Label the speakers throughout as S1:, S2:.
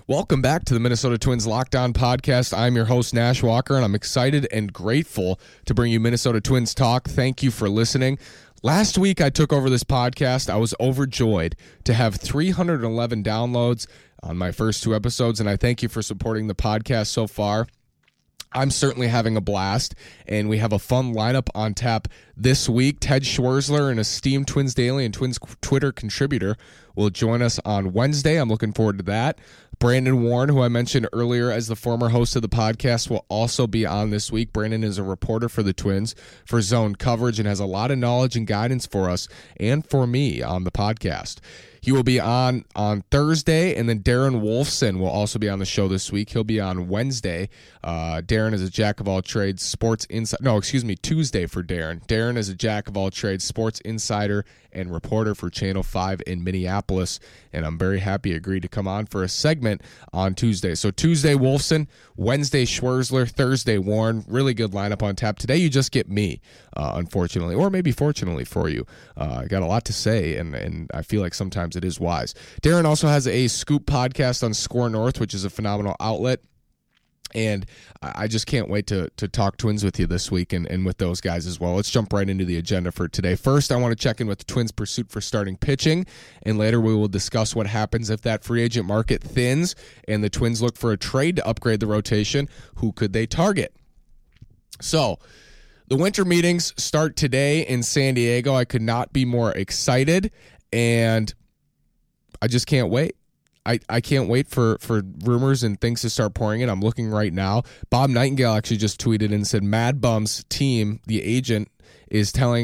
S1: Welcome back to the Minnesota Twins Locked On Podcast. I'm your host, Nash Walker, and I'm excited and grateful to bring you Minnesota Twins talk. Thank you for listening. Last week, I took over this podcast. I was overjoyed to have 311 downloads on my first two episodes, and I thank you for supporting the podcast so far. I'm certainly having a blast, and we have a fun lineup on tap this week. Ted Schwerzler, an esteemed Twins Daily and Twins Twitter contributor, will join us on Wednesday. I'm looking forward to that. Brandon Warren, who I mentioned earlier as the former host of the podcast, will also be on this week. Brandon is a reporter for the Twins for Zone Coverage and has a lot of knowledge and guidance for us and for me on the podcast. He will be on Thursday, and then Darren Wolfson will also be on the show this week. He'll be on Wednesday. Darren is a jack of all trades, Tuesday for Darren. Darren is a jack of all trades, sports insider and reporter for Channel 5 in Minneapolis, and I'm very happy he agreed to come on for a segment on Tuesday. So Tuesday, Wolfson, Wednesday, Schwerzler, Thursday, Warren. Really good lineup on tap. Today, you just get me, unfortunately, or maybe fortunately for you. I got a lot to say, and I feel like sometimes it is wise. Darren also has a Scoop podcast on Score North, which is a phenomenal outlet. And I just can't wait to talk Twins with you this week and with those guys as well. Let's jump right into the agenda for today. First, I want to check in with the Twins' pursuit for starting pitching, and later we will discuss what happens if that free agent market thins and the Twins look for a trade to upgrade the rotation. Who could they target? So, the winter meetings start today in San Diego. I could not be more excited, and I just can't wait. I can't wait for rumors and things to start pouring in. I'm looking right now. Bob Nightingale actually just tweeted and said Mad Bum's team, the agent, is telling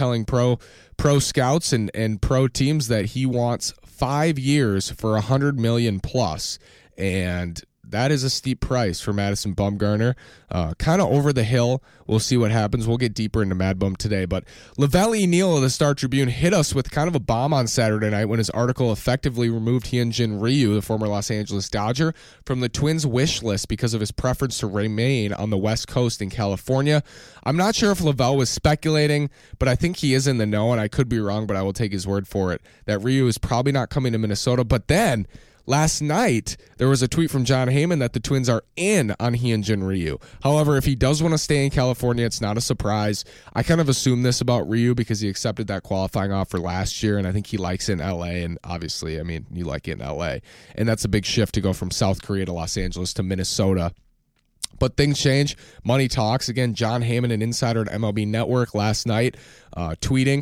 S1: pro scouts and pro teams that he wants 5 years for $100 million plus, and that is a steep price for Madison Bumgarner. Kind of over the hill. We'll see what happens. We'll get deeper into Mad Bum today. But Lavelle Neal of the Star Tribune hit us with kind of a bomb on Saturday night when his article effectively removed Hyunjin Ryu, the former Los Angeles Dodger, from the Twins' wish list because of his preference to remain on the West Coast in California. I'm not sure if Lavelle was speculating, but I think he is in the know, and I could be wrong, but I will take his word for it, that Ryu is probably not coming to Minnesota. But then last night, there was a tweet from Jon Heyman that the Twins are in on Hyunjin Ryu. However, if he does want to stay in California, it's not a surprise. I kind of assumed this about Ryu because he accepted that qualifying offer last year, and I think he likes it in L.A., and obviously, I mean, you like it in L.A., and that's a big shift to go from South Korea to Los Angeles to Minnesota. But things change. Money talks. Again, Jon Heyman, an insider at MLB Network, last night tweeting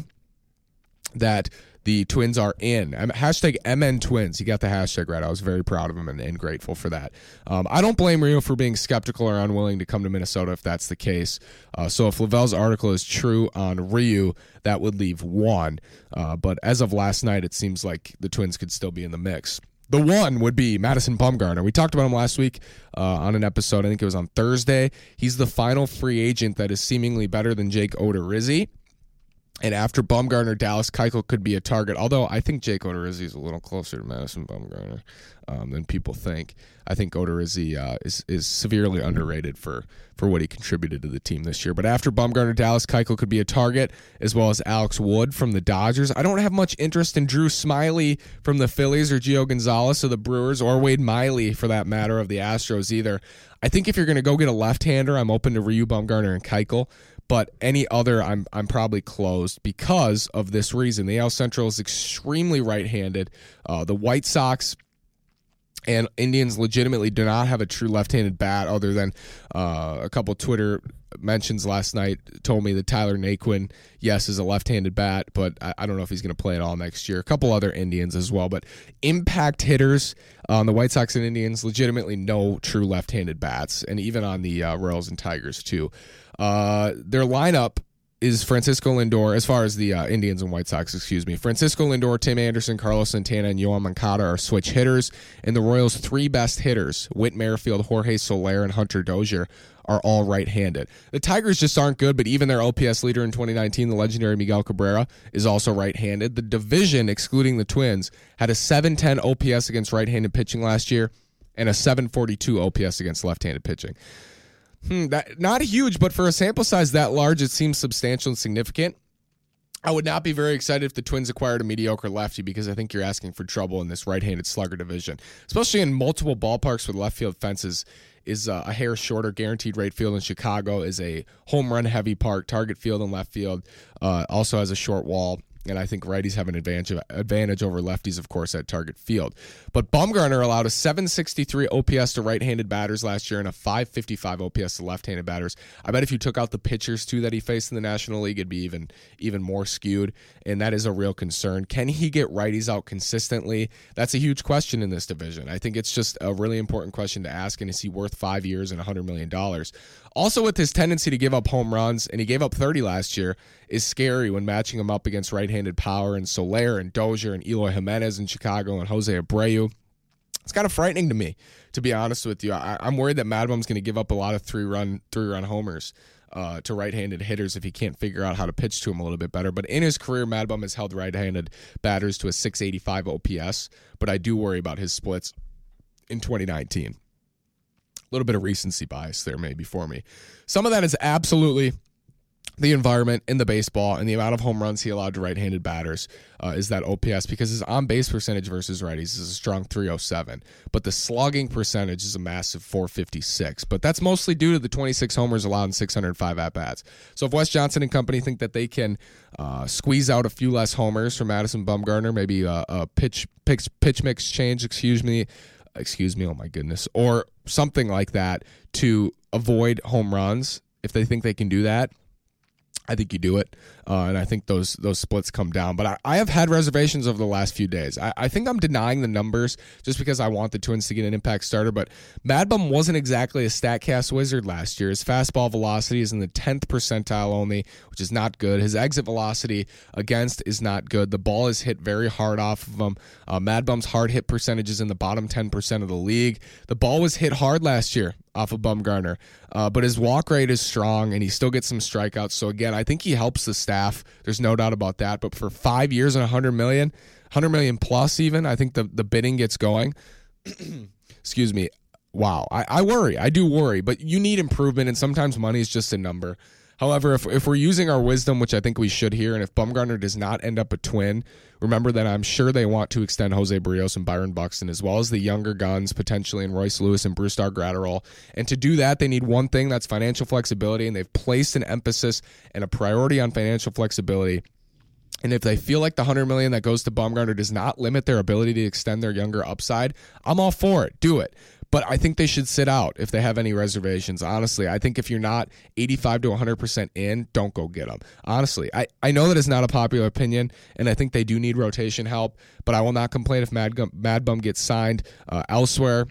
S1: that the Twins are in. Hashtag MN Twins. He got the hashtag right. I was very proud of him and grateful for that. I don't blame Rio for being skeptical or unwilling to come to Minnesota if that's the case. So if Lavelle's article is true on Ryu, that would leave one. But as of last night, it seems like the Twins could still be in the mix. The one would be Madison Bumgarner. We talked about him last week on an episode. I think it was on Thursday. He's the final free agent that is seemingly better than Jake Odorizzi. And after Bumgarner, Dallas Keuchel could be a target, although I think Jake Odorizzi is a little closer to Madison Bumgarner than people think. I think Odorizzi is severely underrated for what he contributed to the team this year. But after Bumgarner, Dallas Keuchel could be a target, as well as Alex Wood from the Dodgers. I don't have much interest in Drew Smyly from the Phillies or Gio Gonzalez of the Brewers or Wade Miley, for that matter, of the Astros either. I think if you're going to go get a left-hander, I'm open to Ryu, Bumgarner, and Keuchel. But any other, I'm probably closed because of this reason. The AL Central is extremely right-handed. The White Sox and Indians legitimately do not have a true left-handed bat, other than a couple Twitter mentions last night told me that Tyler Naquin, yes, is a left-handed bat, but I don't know if he's going to play at all next year. A couple other Indians as well, but impact hitters on the White Sox and Indians, legitimately no true left-handed bats, and even on the Royals and Tigers too. Their lineup is Francisco Lindor, as far as the Indians and White Sox, Francisco Lindor, Tim Anderson, Carlos Santana, and Yoan Moncada are switch hitters, and the Royals' three best hitters, Whit Merrifield, Jorge Soler, and Hunter Dozier, are all right-handed. The Tigers just aren't good, but even their OPS leader in 2019, the legendary Miguel Cabrera, is also right-handed. The division, excluding the Twins, had a 710 OPS against right-handed pitching last year and a 742 OPS against left-handed pitching. That not huge, but for a sample size that large, it seems substantial and significant. I would not be very excited if the Twins acquired a mediocre lefty because I think you're asking for trouble in this right-handed slugger division, especially in multiple ballparks with left field fences. Is a hair shorter. Guaranteed rate field in Chicago is a home run heavy park. Target field and left field also has a short wall. And I think righties have an advantage over lefties, of course, at target field. But Bumgarner allowed a 763 OPS to right-handed batters last year and a 555 OPS to left-handed batters. I bet if you took out the pitchers, too, that he faced in the National League, it'd be even more skewed, and that is a real concern. Can he get righties out consistently? That's a huge question in this division. I think it's just a really important question to ask, and is he worth 5 years and $100 million? Also, with his tendency to give up home runs, and he gave up 30 last year, is scary when matching him up against right-handed power and Soler and Dozier and Eloy Jimenez in Chicago and Jose Abreu. It's kind of frightening to me, to be honest with you. I'm worried that Mad Bum's going to give up a lot of three-run homers to right-handed hitters if he can't figure out how to pitch to him a little bit better. But in his career, Mad Bum has held right-handed batters to a 685 OPS, but I do worry about his splits in 2019. A little bit of recency bias there maybe for me. Some of that is absolutely the environment in the baseball and the amount of home runs he allowed to right-handed batters is that OPS, because his on-base percentage versus righties is a strong 307, but the slugging percentage is a massive 456. But that's mostly due to the 26 homers allowed in 605 at-bats. So if Wes Johnson and company think that they can squeeze out a few less homers from Madison Bumgarner, maybe a pitch mix change, excuse me, oh my goodness, or something like that to avoid home runs, if they think they can do that, I think you do it, and I think those splits come down. But I have had reservations over the last few days. I think I'm denying the numbers just because I want the Twins to get an impact starter, but Mad Bum wasn't exactly a StatCast wizard last year. His fastball velocity is in the 10th percentile only, which is not good. His exit velocity against is not good. The ball is hit very hard off of him. Mad Bum's hard hit percentage is in the bottom 10% of the league. The ball was hit hard last year off of Bumgarner, but his walk rate is strong, and he still gets some strikeouts. So again, I think he helps the staff. There's no doubt about that. But for 5 years and $100 million plus even, I think the bidding gets going. Excuse me. Wow, I worry. I do worry, but you need improvement, and sometimes money is just a number. However, if we're using our wisdom, which I think we should here, and if Bumgarner does not end up a Twin, remember that I'm sure they want to extend Jose Barrios and Byron Buxton, as well as the younger guns, potentially, in Royce Lewis and Brusdar Graterol. And to do that, they need one thing, that's financial flexibility, and they've placed an emphasis and a priority on financial flexibility. And if they feel like the $100 million that goes to Bumgarner does not limit their ability to extend their younger upside, I'm all for it. Do it. But I think they should sit out if they have any reservations. Honestly, I think if you're not 85 to 100% in, don't go get them. Honestly, I know that it's not a popular opinion, and I think they do need rotation help, but I will not complain if Mad Bum gets signed elsewhere.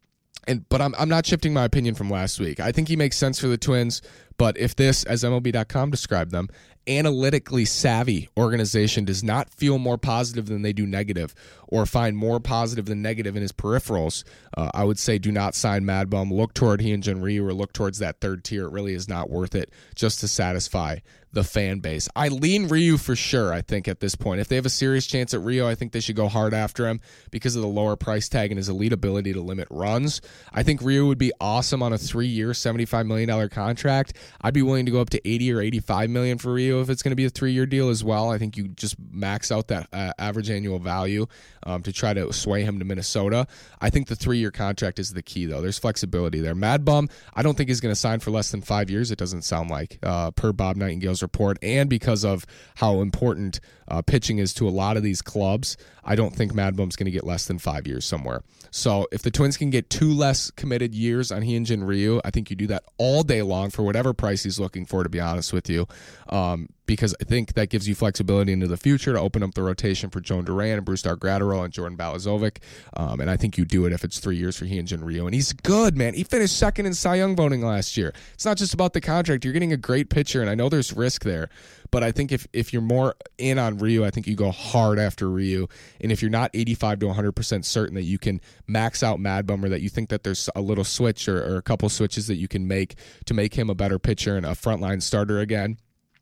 S1: But I'm not shifting my opinion from last week. I think he makes sense for the Twins, but if this, as MLB.com described them, analytically savvy organization does not feel more positive than they do negative, or find more positive than negative in his peripherals, I would say do not sign Mad Bum. Look toward Hyun-Jin Ryu, or look towards that third tier. It really is not worth it just to satisfy the fan base. I lean Ryu for sure, I think, at this point. If they have a serious chance at Ryu, I think they should go hard after him because of the lower price tag and his elite ability to limit runs. I think Ryu would be awesome on a 3-year, $75 million contract. I'd be willing to go up to $80 or $85 million for Ryu if it's going to be a 3-year deal as well. I think you just max out that average annual value to try to sway him to Minnesota. I think the 3-year contract is the key, though. There's flexibility there. Mad Bum, I don't think he's going to sign for less than 5 years, it doesn't sound like, per Bob Nightingale's report, and because of how important pitching is to a lot of these clubs, I don't think Mad Bum's going to get less than 5 years somewhere. So if the Twins can get 2 less committed years on Hyun-Jin Ryu, I think you do that all day long for whatever price he's looking for, to be honest with you, because I think that gives you flexibility into the future to open up the rotation for Joan Duran and Brusdar Graterol and Jordan Balazovic, and I think you do it if it's 3 years for Hyun-Jin Ryu. And he's good, man. He finished second in Cy Young voting last year. It's not just about the contract. You're getting a great pitcher, and I know there's risk there, but I think if you're more in on Ryu, I think you go hard after Ryu. And if you're not 85 to 100% certain that you can max out Mad Bum, or that you think that there's a little switch or a couple switches that you can make to make him a better pitcher and a frontline starter again,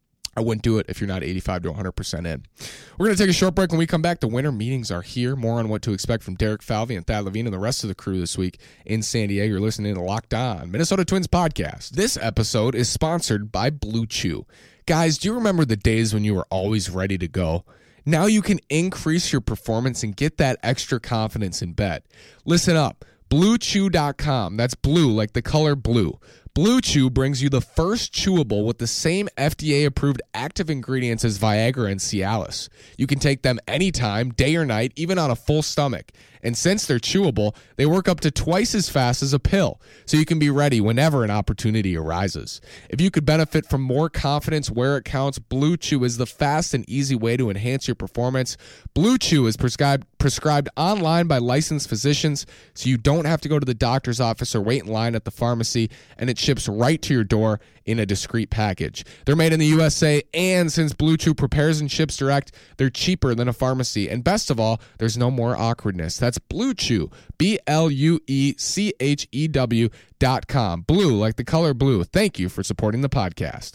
S1: I wouldn't do it if you're not 85 to 100% in. We're going to take a short break. When we come back, the winter meetings are here. More on what to expect from Derek Falvey and Thad Levine and the rest of the crew this week in San Diego. You're listening to Locked On Minnesota Twins podcast. This episode is sponsored by Blue Chew. Guys, do you remember the days when you were always ready to go? Now you can increase your performance and get that extra confidence in bed. Listen up. BlueChew.com. That's blue like the color blue. Blue Chew brings you the first chewable with the same FDA-approved active ingredients as Viagra and Cialis. You can take them anytime, day or night, even on a full stomach. And since they're chewable, they work up to twice as fast as a pill, so you can be ready whenever an opportunity arises. If you could benefit from more confidence where it counts, Blue Chew is the fast and easy way to enhance your performance. Blue Chew is prescribed online by licensed physicians, so you don't have to go to the doctor's office or wait in line at the pharmacy, and it ships right to your door in a discreet package. They're made in the USA, and since Blue Chew prepares and ships direct, they're cheaper than a pharmacy. And best of all, there's no more awkwardness. That's Blue Chew, BlueChew.com. Blue, like the color blue. Thank you for supporting the podcast.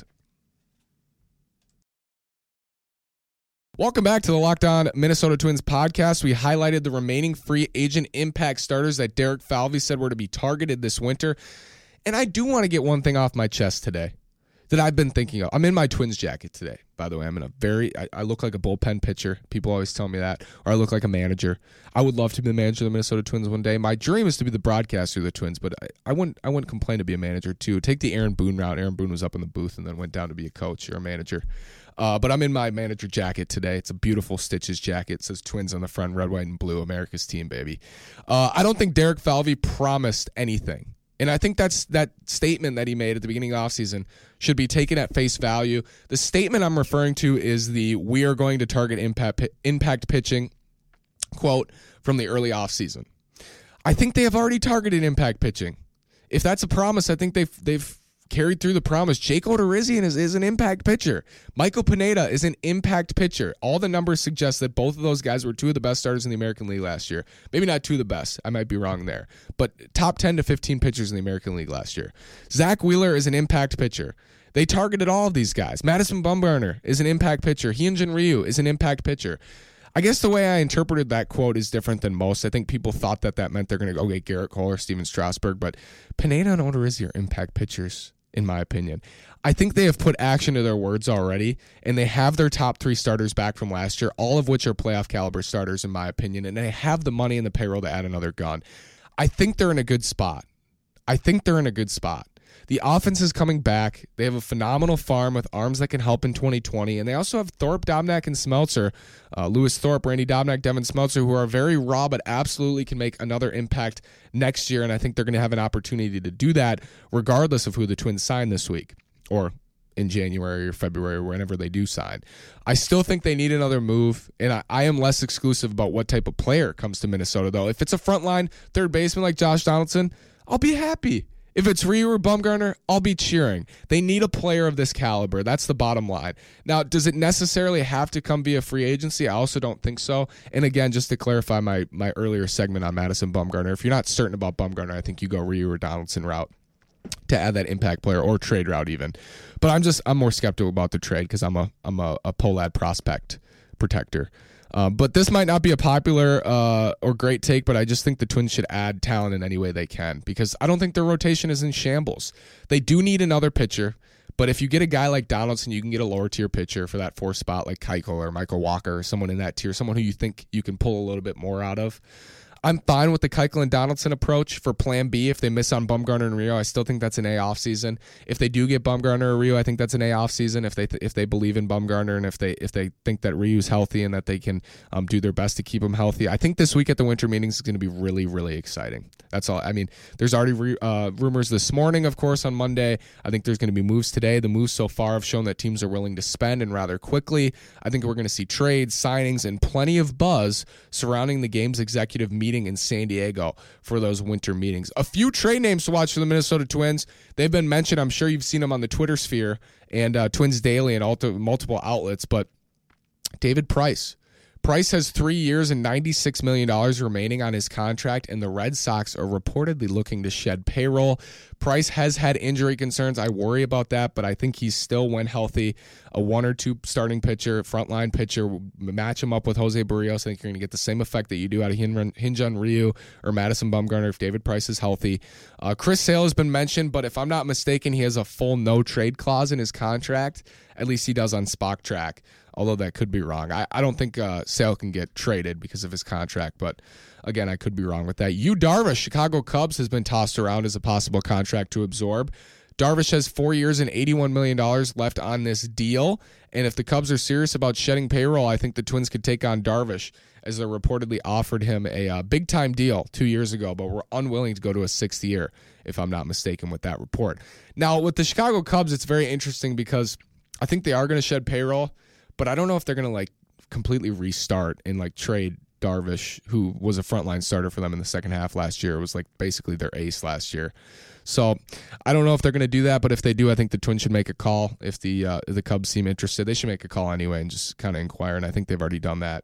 S1: Welcome back to the Locked On Minnesota Twins podcast. We highlighted the remaining free agent impact starters that Derek Falvey said were to be targeted this winter. And I do want to get one thing off my chest today that I've been thinking of. I'm in my Twins jacket today, by the way. I'm in I look like a bullpen pitcher. People always tell me that. Or I look like a manager. I would love to be the manager of the Minnesota Twins one day. My dream is to be the broadcaster of the Twins, but I wouldn't complain to be a manager too. Take the Aaron Boone route. Aaron Boone was up in the booth and then went down to be a coach or a manager. But I'm in my manager jacket today. It's a beautiful Stitches jacket. It says Twins on the front, red, white, and blue. America's team, baby. I don't think Derek Falvey promised anything. And I think that's that statement that he made at the beginning of the offseason should be taken at face value. The statement I'm referring to is the "we are going to target impact pitching" quote from the early offseason. I think they have already targeted impact pitching. If that's a promise, I think they've carried through the promise. Jake Odorizzian is an impact pitcher. Michael Pineda is an impact pitcher. All the numbers suggest that both of those guys were two of the best starters in the American League last year. Maybe not two of the best. I might be wrong there. But top 10 to 15 pitchers in the American League last year. Zach Wheeler is an impact pitcher. They targeted all of these guys. Madison Bumgarner is an impact pitcher. Hyunjin Ryu is an impact pitcher. I guess the way I interpreted that quote is different than most. I think people thought that meant they're going to go get Garrett Cole or Steven Strasburg, but Pineda and Odorizzi are impact pitchers, in my opinion. I think they have put action to their words already, and they have their top three starters back from last year, all of which are playoff caliber starters, in my opinion, and they have the money and the payroll to add another gun. I think they're in a good spot. The offense is coming back. They have a phenomenal farm with arms that can help in 2020. And they also have Thorpe, Dobnak, and Smeltzer. Lewis Thorpe, Randy Dobnak, Devin Smeltzer, who are very raw but absolutely can make another impact next year. And I think they're going to have an opportunity to do that regardless of who the Twins sign this week or in January or February or whenever they do sign. I still think they need another move, and I am less exclusive about what type of player comes to Minnesota, though. If it's a frontline third baseman like Josh Donaldson, I'll be happy. If it's Ryu or Bumgarner, I'll be cheering. They need a player of this caliber. That's the bottom line. Now, does it necessarily have to come via free agency? I also don't think so. And again, just to clarify my earlier segment on Madison Bumgarner, if you're not certain about Bumgarner, I think you go Ryu or Donaldson route to add that impact player, or trade route even. But I'm more skeptical about the trade because I'm a Polad prospect protector. But this might not be a popular or great take, but I just think the Twins should add talent in any way they can because I don't think their rotation is in shambles. They do need another pitcher, but if you get a guy like Donaldson, you can get a lower tier pitcher for that fourth spot like Keuchel or Michael Walker or someone in that tier, someone who you think you can pull a little bit more out of. I'm fine with the Keuchel and Donaldson approach for Plan B. If they miss on Bumgarner and Rio, I still think that's an A offseason. If they do get Bumgarner or Rio, I think that's an A offseason. If they believe in Bumgarner and if they think that Ryu's healthy and that they can do their best to keep him healthy, I think this week at the winter meetings is going to be really, really exciting. That's all. I mean, there's already rumors this morning, of course, on Monday. I think there's going to be moves today. The moves so far have shown that teams are willing to spend and rather quickly. I think we're going to see trades, signings, and plenty of buzz surrounding the game's executive meeting in San Diego for those winter meetings. A few trade names to watch for the Minnesota Twins. They've been mentioned. I'm sure you've seen them on the Twitter sphere and Twins Daily and multiple outlets, but David Price Price has 3 years and $96 million remaining on his contract, and the Red Sox are reportedly looking to shed payroll. Price has had injury concerns. I worry about that, but I think he's still, when healthy, a 1 or 2 starting pitcher, frontline pitcher. Match him up with Jose Barrios. I think you're going to get the same effect that you do out of Hyun-Jin Ryu or Madison Bumgarner if David Price is healthy. Chris Sale has been mentioned, but if I'm not mistaken, he has a full no-trade clause in his contract. At least he does on Spock Track, although that could be wrong. I don't think Sale can get traded because of his contract, but again, I could be wrong with that. Yu Darvish, Chicago Cubs, has been tossed around as a possible contract to absorb. Darvish has 4 years and $81 million left on this deal, and if the Cubs are serious about shedding payroll, I think the Twins could take on Darvish, as they reportedly offered him a big-time deal 2 years ago, but were unwilling to go to a 6th year, if I'm not mistaken with that report. Now, with the Chicago Cubs, it's very interesting because I think they are going to shed payroll, but I don't know if they're going to completely restart and trade Darvish, who was a frontline starter for them in the second half last year. It was basically their ace last year. So I don't know if they're going to do that, but if they do, I think the Twins should make a call. If the Cubs seem interested, they should make a call anyway and just kind of inquire, and I think they've already done that.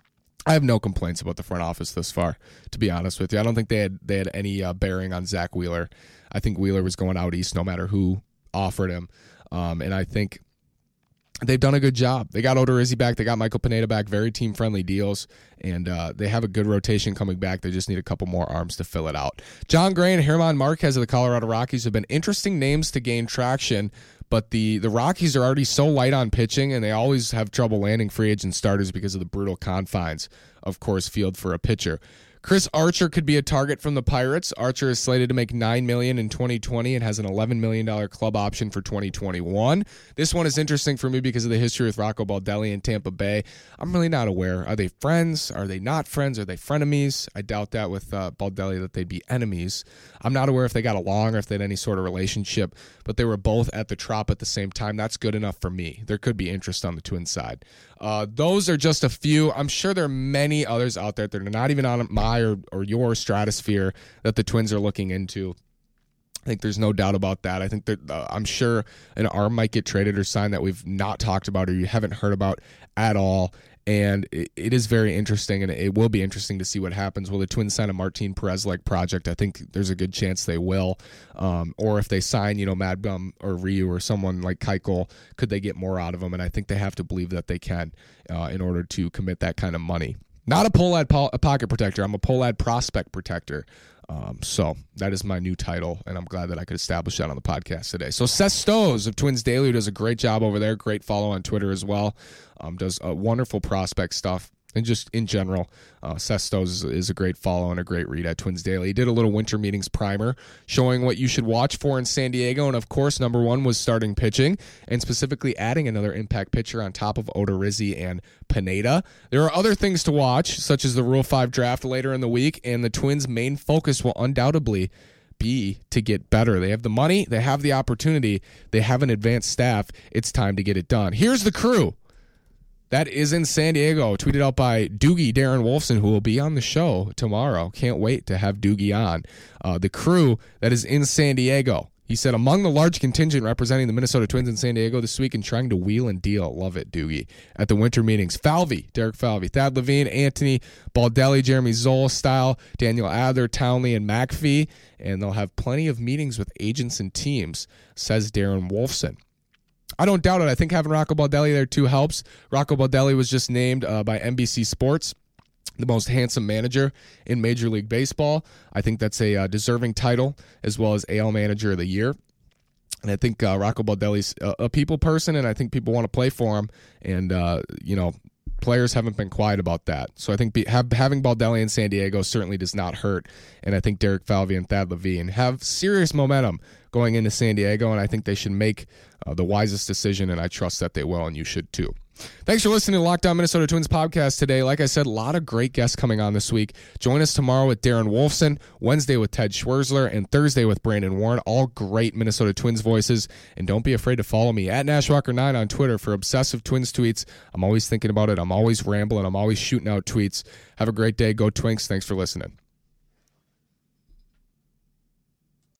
S1: I have no complaints about the front office thus far, to be honest with you. I don't think they had any bearing on Zach Wheeler. I think Wheeler was going out east no matter who offered him, and I think they've done a good job. They got Odorizzi back. They got Michael Pineda back. Very team-friendly deals, and they have a good rotation coming back. They just need a couple more arms to fill it out. John Gray and German Marquez of the Colorado Rockies have been interesting names to gain traction, but the Rockies are already so light on pitching, and they always have trouble landing free agent starters because of the brutal confines of Coors Field for a pitcher. Chris Archer could be a target from the Pirates. Archer is slated to make $9 million in 2020 and has an $11 million club option for 2021. This one is interesting for me because of the history with Rocco Baldelli in Tampa Bay. I'm really not aware. Are they friends? Are they not friends? Are they frenemies? I doubt that with Baldelli that they'd be enemies. I'm not aware if they got along or if they had any sort of relationship, but they were both at the Trop at the same time. That's good enough for me. There could be interest on the Twins side. Those are just a few. I'm sure there are many others out there that are not even on my or your stratosphere that the Twins are looking into. I think there's no doubt about that. I think that I'm sure an arm might get traded or signed that we've not talked about or you haven't heard about at all. And it is very interesting, and it will be interesting to see what happens. Will the Twins sign a Martin Perez-like project? I think there's a good chance they will. Or if they sign, Mad Bum or Ryu or someone like Keuchel, could they get more out of them? And I think they have to believe that they can in order to commit that kind of money. Not a Pohlad pocket protector. I'm a Pohlad prospect protector. So that is my new title, and I'm glad that I could establish that on the podcast today. So Seth Stows of Twins Daily does a great job over there. Great follow on Twitter as well. Does wonderful prospect stuff. And just in general, Seth Stows is a great follow and a great read at Twins Daily. He did a little winter meetings primer showing what you should watch for in San Diego. And, of course, number one was starting pitching and specifically adding another impact pitcher on top of Odorizzi and Pineda. There are other things to watch, such as the Rule 5 draft later in the week, and the Twins' main focus will undoubtedly be to get better. They have the money. They have the opportunity. They have an advanced staff. It's time to get it done. Here's the crew that is in San Diego, tweeted out by Doogie Darren Wolfson, who will be on the show tomorrow. Can't wait to have Doogie on. The crew that is in San Diego. He said, among the large contingent representing the Minnesota Twins in San Diego this week and trying to wheel and deal. Love it, Doogie. At the winter meetings, Derek Falvey, Thad Levine, Anthony Baldelli, Jeremy Zola style, Daniel Adler, Townley, and McPhee. And they'll have plenty of meetings with agents and teams, says Darren Wolfson. I don't doubt it. I think having Rocco Baldelli there too helps. Rocco Baldelli was just named by NBC Sports the most handsome manager in Major League Baseball. I think that's a deserving title, as well as AL Manager of the Year. And I think Rocco Baldelli's a people person, and I think people want to play for him. And, players haven't been quiet about that. So I think having Baldelli in San Diego certainly does not hurt. And I think Derek Falvey and Thad Levine have serious momentum going into San Diego, and I think they should make the wisest decision, and I trust that they will, and you should too. Thanks for listening to Locked On Minnesota Twins podcast today. Like I said, a lot of great guests coming on this week. Join us tomorrow with Darren Wolfson, Wednesday with Ted Schwerzler, and Thursday with Brandon Warren. All great Minnesota Twins voices. And don't be afraid to follow me at NashWalker9 on Twitter for obsessive Twins tweets. I'm always thinking about it. I'm always rambling. I'm always shooting out tweets. Have a great day. Go Twinks. Thanks for listening.